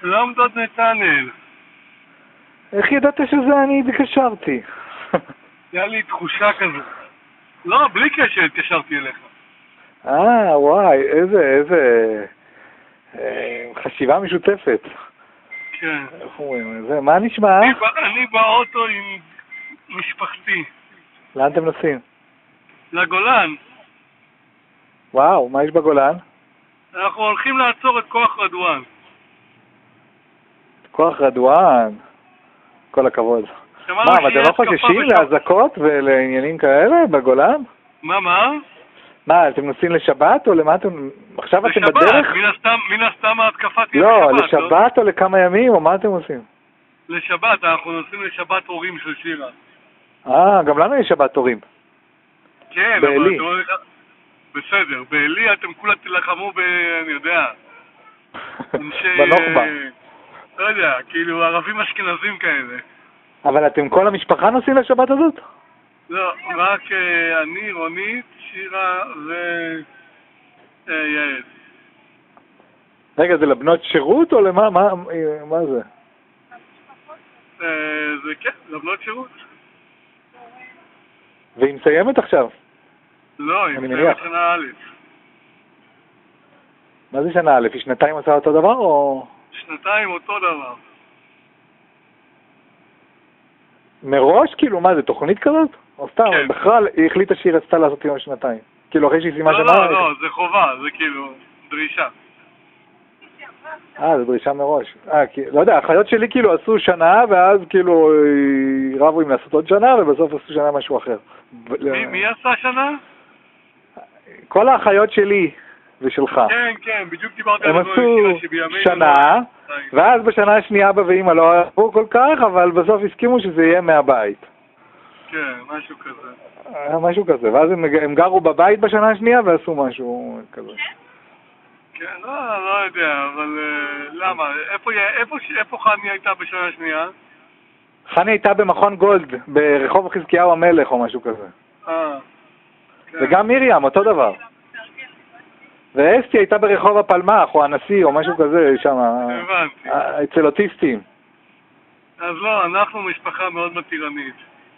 לא עומדות נתנאל. איך ידעת שזה אני התקשרתי? היה לי תחושה כזו. לא, בלי קשר התקשרתי אליך. וואי, איזה חשיבה משותפת. כן. איך אומרים? מה נשמע? אני באוטו עם משפחתי. לאן אתם נוסעים? לגולן. וואו, מה יש בגולן? אנחנו הולכים לעצור את כוח רדואן. כוח רדואן. כל הכבוד. מה, אבל אתם לא חוששים להזקות ולעניינים כאלה בגולן? מה, אתם נוסעים לשבת או למה אתם... עכשיו אתם בדרך? מן הסתם ההתקפה תהיה לא, לשבת או לכמה ימים או מה אתם עושים? לשבת, אנחנו נוסעים לשבת הורים של שירה. גם לנו יש שבת הורים. כן, בעלי. אבל בסדר, בעלי אתם כולה תלחמו אני יודע. בנוחבה. לא יודע, כאילו ערבים אשכנזים כאלה. אבל אתם כל המשפחה נוסעים לשבת הזאת? לא, רק אני, רונית, שירה ויעל. רגע, זה לבנות שירות או למה? מה זה? זה כן, לבנות שירות. והיא מסיימת עכשיו? לא, היא מסיימת שנה א'. מה זה שנה א'? היא שנתיים עושה אותו דבר או? שנתיים אותו דבר. מראש? כאילו מה, זה תוכנית כזאת? או סתם, כן. בכלל היא החליטה שהיא רצתה לעשות יום שנתיים. כאילו אחרי שהיא סיימה שנה... לא, זה חובה, זה כאילו דרישה. זה דרישה מראש. לא יודע, האחיות שלי כאילו עשו שנה, ואז כאילו רבו אם לעשות עוד שנה, ובסוף עשו שנה משהו אחר. מי עשה שנה? כל האחיות שלי ושלך. כן, בדיוק דיברתי הם עשו שנה, ואז בשנה השנייה אבא ואמא לא אהבו כל כך, אבל בסוף הסכימו שזה יהיה מהבית. כן, משהו כזה. משהו כזה, ואז הם גרו בבית בשנה השנייה ועשו משהו כזה. כן, לא יודע, אבל למה? איפה חני הייתה בשנה השנייה? חני הייתה במכון גולד, ברחוב חזקיהו המלך או משהו כזה. כן. וגם מרים, אותו דבר. ואסתי הייתה ברחוב הפלמח או הנשיא או משהו כזה שם. הבנתי. אצל אוטיסטים. אז לא, אנחנו משפחה מאוד מתירנית.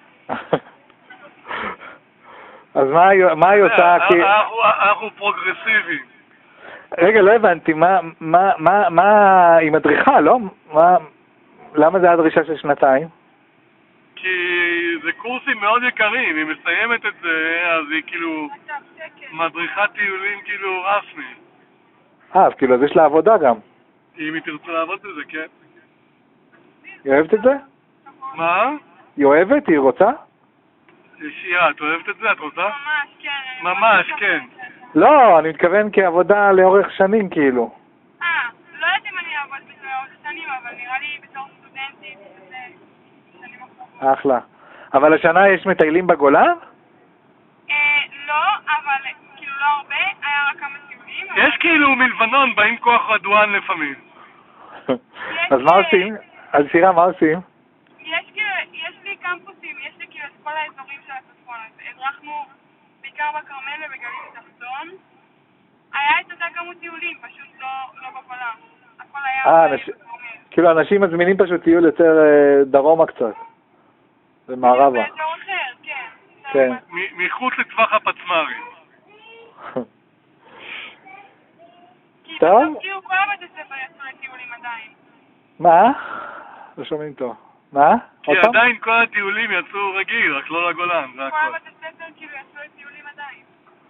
אז מה היא עושה? אנחנו פרוגרסיביים. רגע, לא הבנתי, מה היא מדריכה, לא? למה זה הדרישה של שנתיים? כי זה קורסים מאוד יקרים, היא מסיימת את זה, אז היא כאילו מדריכת טיולים כאילו רסמי. אז כאילו, אז יש לה עבודה גם. אם היא תרצה לעבוד בזה, כן. היא אוהבת את זה? מה? היא אוהבת? היא רוצה? שירה, את אוהבת את זה? את רוצה? ממש, כן. ממש, כן. לא, אני מתכוון כעבודה לאורך שנים, כאילו. לא יודעת אם אני אעבוד בזה לאורך שנים, אבל נראה לי בתור סטודנטית, זה שנים אחרות. אחלה. אבל השנה יש מטיילים בגולן? לא, אבל כאילו לא הרבה, היה רק כמה טיולים. יש כאילו מלבנון, באים כוח רדואן לפעמים. אז מה עושים? אז שירה, מה עושים? יש לי קמפוסים, יש לי כאילו את כל האזורים של הצפון. הדרכנו בעיקר בכרמל ובגליל תחתון. היה את אותה כמות טיולים, פשוט לא בגולן. הכל היה... כאילו אנשים מזמינים פשוט טיול יותר דרומה קצת. במערבה. באזור אחר, כן. כן. מחוץ לטווח הפצמרים. טוב? כאילו כל הבתי ספר יצאו לטיולים עדיין. מה? לא שומעים טוב. מה? כי עדיין כל הטיולים יצאו רגיל, רק לא לגולן, זה הכל. כל הבתי ספר כאילו יצאו לטיולים עדיין.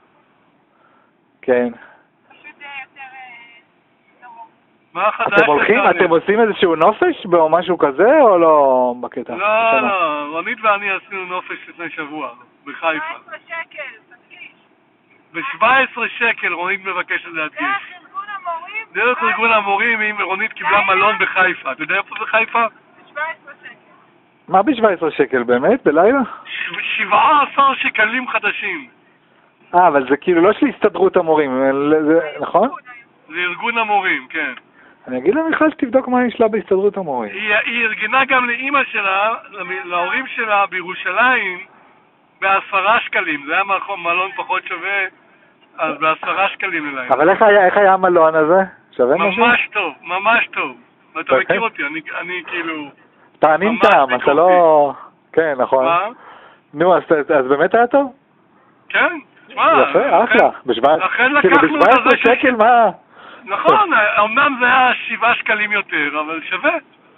כן. פשוט יותר דרום. מה חדש? אתם הולכים? אתם עושים איזשהו נופש או משהו כזה או לא בקטע? לא, רונית ואני עשינו נופש לפני שבוע, בחיפה. 17 שקל, תדגיש. ב-17 שקל רונית מבקשת להדגיש. דרך ארגון המורים. דרך ארגון המורים, אם רונית קיבלה מלון בחיפה. אתה יודע איפה זה חיפה? ב-17 שקל. מה ב-17 שקל באמת? בלילה? 17 שקלים חדשים. אבל זה כאילו לא של הסתדרות המורים, נכון? זה ארגון המורים, כן. אני אגיד למיכל שתבדוק מה יש לה בהסתדרות המורים. היא ארגנה גם לאמא שלה, להורים שלה בירושלים, ב10 שקלים. זה היה מלון פחות שווה, אז ב10 שקלים ללילה. אבל איך היה המלון הזה? שווה משהו? ממש טוב, ממש טוב. ואתה מכיר אותי, אני כאילו... טעמים טעם, אתה לא... כן, נכון. מה? נו, אז באמת היה טוב? כן. יפה, אחלה. ב-17 שקל, מה? נכון, אמנם זה היה 7 שקלים יותר, אבל שווה.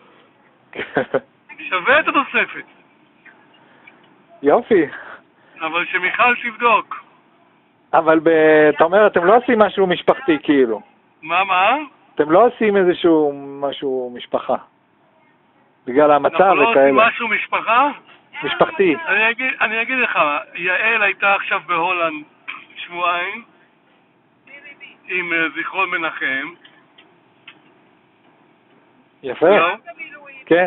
שווה את התוספת. יופי. אבל שמיכל תבדוק. אבל אתה אומר, אתם לא עושים משהו משפחתי כאילו. מה? אתם לא עושים איזשהו משהו משפחה. בגלל המצב וכאלה. אנחנו לא עושים משהו משפחה? משפחתי. אני אגיד לך, יעל הייתה עכשיו בהולנד שבועיים עם זיכרון מנחם. יפה. כן.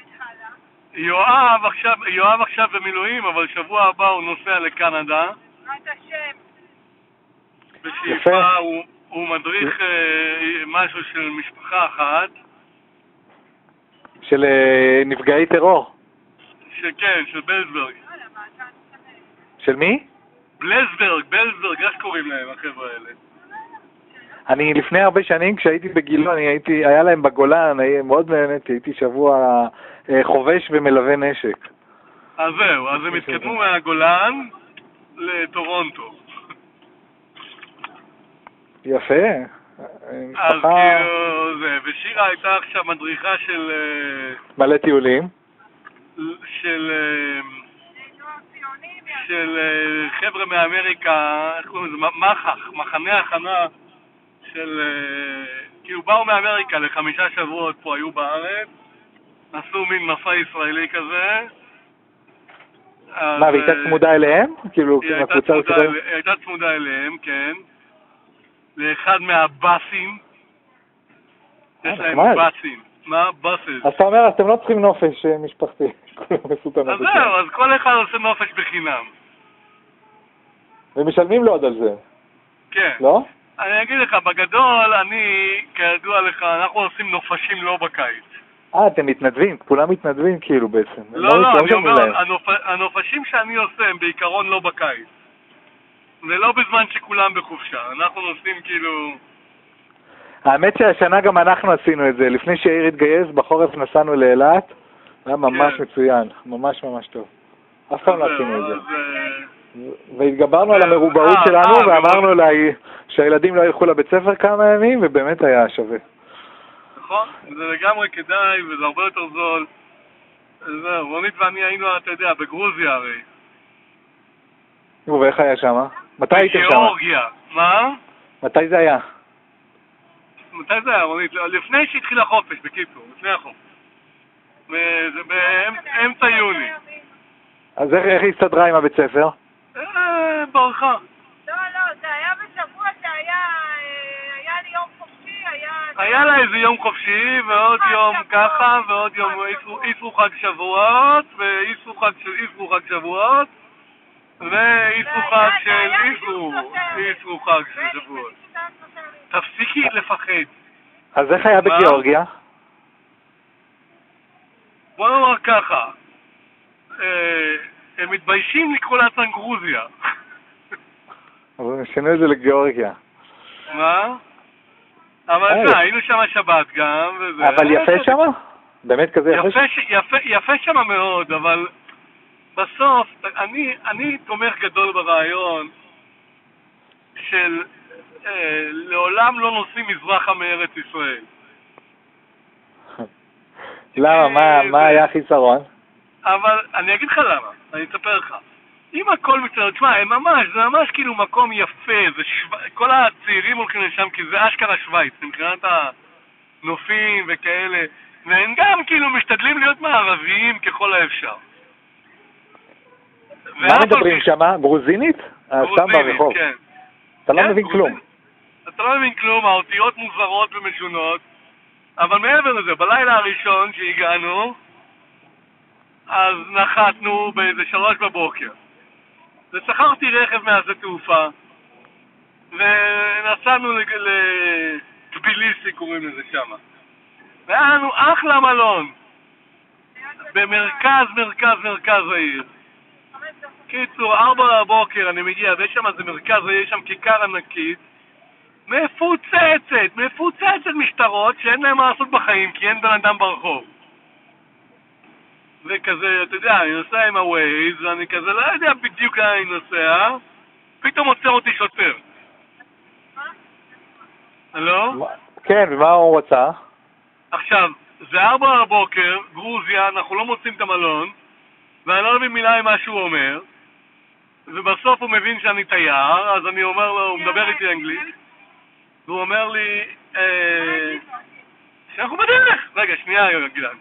יואב עכשיו במילואים, אבל שבוע הבא הוא נוסע לקנדה. בשאיפה הוא מדריך משהו של משפחה אחת. של נפגעי טרור. כן, של בלזברג. של מי? בלזברג, איך קוראים להם החבר'ה האלה? אני לפני הרבה שנים כשהייתי בגילון, היה להם בגולן, מאוד נהניתי, הייתי שבוע חובש ומלווה נשק. אז זהו, אז הם התקדמו מהגולן לטורונטו. יפה. אז כאילו זה, ושירה הייתה עכשיו מדריכה של... מלא טיולים. של חבר'ה מאמריקה, איך קוראים לזה? מחנה הכנה של... כאילו באו מאמריקה ל5 שבועות פה, היו בארץ, עשו מין מסע ישראלי כזה. מה, והייתה צמודה אליהם? כאילו, היא הייתה צמודה אליהם, כן. לאחד מהבאסים. יש להם באסים. מה? באסים. אז אתה אומר, אתם לא צריכים נופש משפחתי. אז זהו, אז כל אחד עושה נופש בחינם. ומשלמים לו עוד על זה. כן. לא? אני אגיד לך, בגדול, כידוע לך, אנחנו עושים נופשים לא בקיץ. אתם מתנדבים, כולם מתנדבים כאילו בעצם. לא, אני אומר, הנופשים שאני עושה הם בעיקרון לא בקיץ. ולא בזמן שכולם בחופשה, אנחנו נוסעים כאילו... האמת שהשנה גם אנחנו עשינו את זה, לפני שהעיר התגייס, בחורף נסענו לאילת, היה ממש מצוין, ממש טוב. אף פעם לא עשינו את זה. והתגברנו על המרובעות שלנו, ואמרנו לה שהילדים לא ילכו לבית ספר כמה ימים, ובאמת היה שווה. נכון, זה לגמרי כדאי, וזה הרבה יותר זול. זהו, רונית ואני היינו, אתה יודע, בגרוזיה הרי. ואיך היה שם? מתי הייתם שם? בגיאורגיה. מה? מתי זה היה? מתי זה היה, רונית? לפני שהתחיל החופש, בקיצור, לפני החופש. זה באמצע יוני. אז איך היא הסתדרה עם הבית ספר? ברכה. לא, זה היה בשבוע שהיה לי יום חופשי, היה לה איזה יום חופשי, ועוד יום ככה, ועוד יום איסרו חג שבועות, ואיסרו חג שבועות, ואיסרו חג של איסרו חג של שבועות. תפסיקי לפחד. אז איך היה בגיאורגיה? בוא נאמר ככה, הם מתביישים לקרוא לעצמם גרוזיה. אבל שינו את זה לגיאורגיה. מה? אבל היינו שם שבת גם, וזה... אבל יפה שם? באמת כזה יפה? יפה שם מאוד, אבל בסוף, אני תומך גדול ברעיון של לעולם לא נוסעים מזרחה מארץ ישראל. למה? מה היה החיסרון? אבל אני אגיד לך למה, אני אספר לך. אם הכל מצטער, תשמע, זה ממש כאילו מקום יפה, כל הצעירים הולכים לשם כי זה אשכרה שוויץ, מבחינת הנופים וכאלה, והם גם כאילו משתדלים להיות מערביים ככל האפשר. מה מדברים שם? גרוזינית? גרוזינית, כן. אתה לא מבין כלום. אתה לא מבין כלום, האותיות מוזרות ומשונות, אבל מעבר לזה, בלילה הראשון שהגענו, אז נחתנו באיזה 3 בבוקר. ושכרתי רכב מהשדה תעופה, ונסענו לטביליסי, קוראים לזה שם. והיה לנו אחלה מלון, במרכז העיר. קיצור, 4 בבוקר אני מגיע, ויש שם איזה מרכז, יש שם כיכר ענקית, מפוצצת משטרות שאין להם מה לעשות בחיים כי אין בן אדם ברחוב. וכזה, אתה יודע, אני נוסע עם הווייז, ואני כזה לא יודע בדיוק לאן אני נוסע, פתאום עוצר אותי שוטר. הלו? כן, ומה הוא רצה? עכשיו, זה 4 בבוקר, גרוזיה, אנחנו לא מוצאים את המלון, ואני לא מבין מילה עם מה שהוא אומר, ובסוף הוא מבין שאני תייר, אז אני אומר לו, הוא מדבר איתי אנגלית, והוא אומר לי, שאנחנו בדרך. רגע, שנייה, גלעד.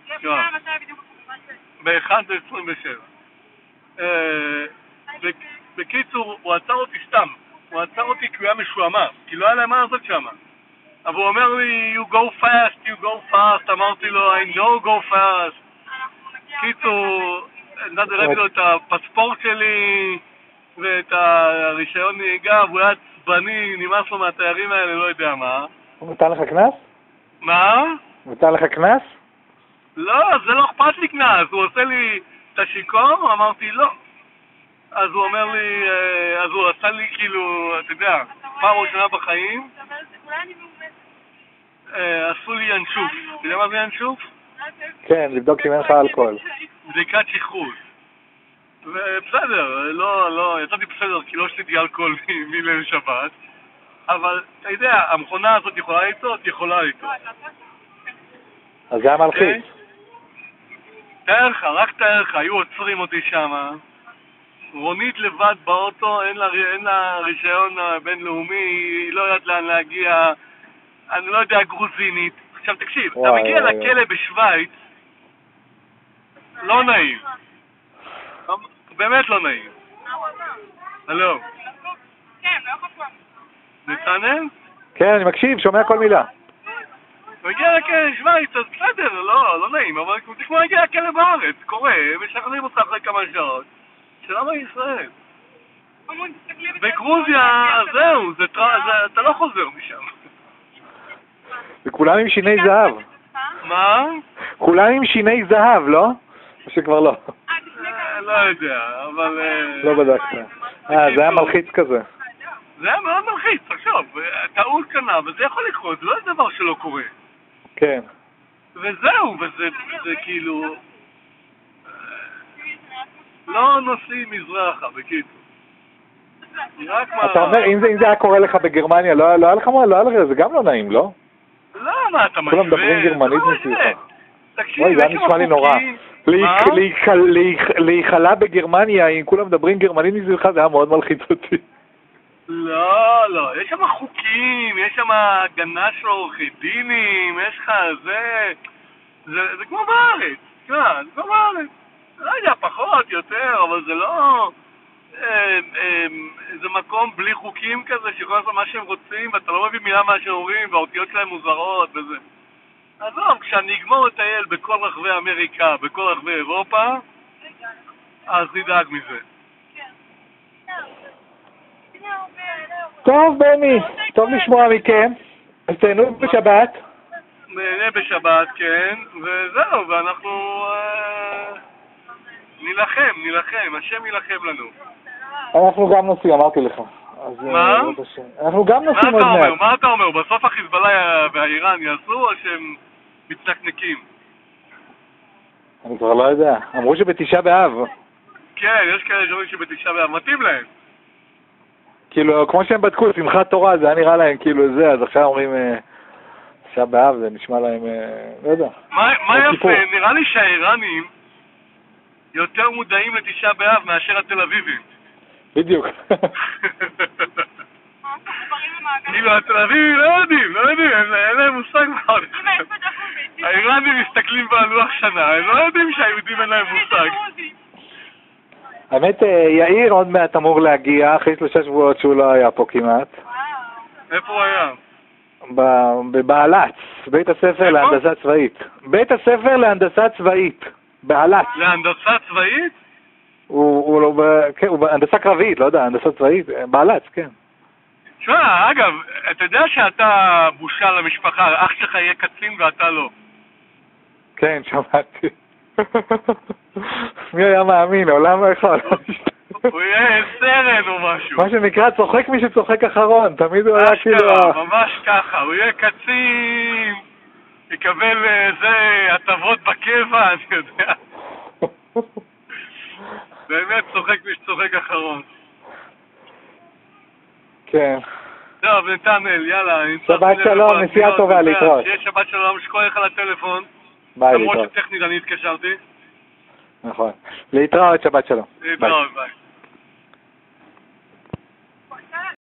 ב-1:27. בקיצור, הוא עצר אותי סתם. הוא עצר אותי כי הוא היה משועמם, כי לא היה להם מה לעשות שם. אבל הוא אומר לי, you go fast, אמרתי לו, I know go fast. קיצור, ראיתי לו את הפספורט שלי ואת הרישיון נהיגה, והוא היה עצבני, נמאס לו מהתיירים האלה, לא יודע מה. הוא נתן לך כנס? מה? נתן לך כנס? לא, זה לא אכפת לי כנס, הוא עושה לי את השיקור, אמרתי לא. אז הוא אומר לי, אז הוא עשה לי כאילו, אתה יודע, פעם ראשונה בחיים, עשו לי ינשוף. אתה יודע מה זה ינשוף? כן, לבדוק אם אין לך אלכוהול. בדיקת שכרות. ובסדר, לא, יצאתי בסדר, כי לא שתיתי אלכוהול מליל שבת, אבל אתה יודע, המכונה הזאת יכולה לטעות? יכולה לטעות. אז זה היה מלחיץ. תאר לך, רק תאר לך, היו עוצרים אותי שם, רונית לבד באוטו, אין לה רישיון בינלאומי, היא לא יודעת לאן להגיע, אני לא יודע גרוזינית. עכשיו תקשיב, אתה מגיע לכלא בשוויץ, לא נעים. באמת לא נעים. הלו. נתנאל? כן, אני מקשיב, שומע כל מילה. מגיע לכלא בשוויץ, אז בסדר, לא נעים, אבל זה כמו להגיע לכלא בארץ, קורה, משחררים אותך אחרי כמה שעות. שלמה ישראל? בגרוזיה, זהו, אתה לא חוזר משם. וכולם עם שיני זהב. מה? כולם עם שיני זהב, לא? או שכבר לא? לא יודע, אבל... לא בדקת. זה היה מלחיץ כזה. זה היה מאוד מלחיץ, תחשוב, טעות קנה, וזה יכול לקרות, זה לא דבר שלא קורה. כן. וזהו, וזה כאילו... לא נוסעים מזרחה, בקיצור. אתה אומר, אם זה היה קורה לך בגרמניה, לא היה לך מה, לא היה לך, זה גם לא נעים, לא? לא, מה אתה משווה? כולם מדברים גרמנית מסביבך. תקשיב, אוי, זה נשמע לי נורא. להיכלה בגרמניה, אם כולם מדברים גרמנית מסביבך, זה היה מאוד מלחיץ אותי. לא, יש שם חוקים, יש שם הגנה של עורכי דינים, יש לך זה כמו בארץ, זה כמו בארץ. לא יודע, פחות, יותר, אבל זה לא... זה מקום בלי חוקים כזה, שיכול לעשות מה שהם רוצים, ואתה לא מבין מילה מה שאומרים, והאותיות שלהם מוזרות וזה. אז לא, כשאני אגמור לטייל בכל רחבי אמריקה, בכל רחבי אירופה, אז נדאג מזה. טוב, בני, טוב לשמוע מכם. אז תהנו בשבת. נהנה בשבת, כן, וזהו, ואנחנו נילחם, השם ילחם לנו. אנחנו גם נוסעים, אמרתי לך. מה? אנחנו גם נוסעים עוד מעט. מה אתה אומר? בסוף החיזבאללה והאיראן יעשו או שהם מצטקנקים? אני כבר לא יודע. אמרו שבתשעה באב. כן, יש כאלה שאומרים שבתשעה באב. מתאים להם. כאילו, כמו שהם בדקו, שמחת תורה, זה היה נראה להם כאילו זה, אז עכשיו אומרים תשעה באב, זה נשמע להם, לא יודע. מה יפה? נראה לי שהאיראנים יותר מודעים לתשעה באב מאשר התל אביבים. בדיוק. כאילו התל אביבים לא יודעים, אין להם מושג מה. האיראנים מסתכלים בלוח שנה, הם לא יודעים שהיהודים אין להם מושג. האמת, יאיר עוד מעט אמור להגיע, אחרי 3 שבועות שהוא לא היה פה כמעט. איפה הוא היה? בבעלץ, בית הספר להנדסה צבאית. בית הספר להנדסה צבאית, בעלץ. להנדסה צבאית? הוא בהנדסה קרבית, לא יודע, הנדסה צבאית, בעלץ, כן. שמע, אגב, אתה יודע שאתה בושה למשפחה, אח שלך יהיה קצין ואתה לא. כן, שמעתי. מי היה מאמין, עולם אחד. הוא יהיה סרן או משהו. מה שנקרא, צוחק מי שצוחק אחרון, תמיד הוא היה כאילו... ממש ככה, הוא יהיה קצין, יקבל איזה הטבות בקבע, אני יודע. באמת צוחק מי שצוחק אחרון. כן. טוב, נתנאל, יאללה. שבת שלום, נסיעה טובה, להתראות. שיהיה שבת שלום, שכוח על הטלפון. ביי, למרות להתראות. שטכנית אני התקשרתי. נכון. להתראות, שבת שלום. להתראות, ביי.